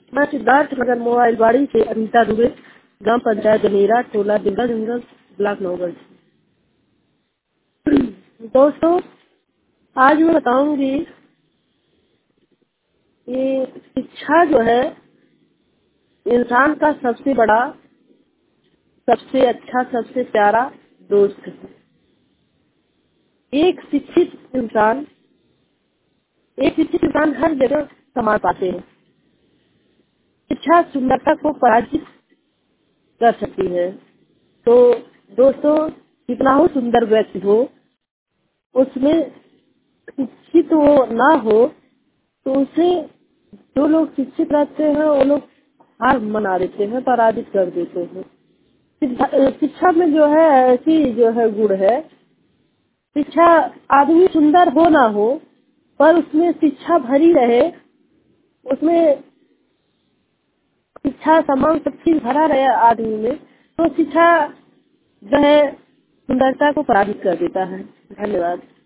मैं सिद्धार्थ नगर मोबाइल बाड़ी से अनीता दुबे, ग्राम पंचायत जनेरा, टोला जंगल जंगल, ब्लॉक नौगढ़। दोस्तों, आज मैं बताऊंगी कि शिक्षा जो है इंसान का सबसे बड़ा, सबसे अच्छा, सबसे प्यारा दोस्त है। एक शिक्षित इंसान हर जगह संभाल पाते हैं। शिक्षा सुंदरता को पराजित कर सकती है। तो दोस्तों, कितना हो सुंदर व्यक्ति हो, उसमें शिक्षित हो ना हो तो उसे जो लोग शिक्षित रहते हैं वो लोग हार मना देते हैं, पराजित कर देते हैं। शिक्षा में जो है ऐसी जो है गुण है, शिक्षा आदमी सुंदर हो ना हो पर उसमें शिक्षा भरी रहे, उसमें शिक्षा समान सब चीज भरा रहे आदमी में, तो शिक्षा जो है सुंदरता को पराजित कर देता है। धन्यवाद।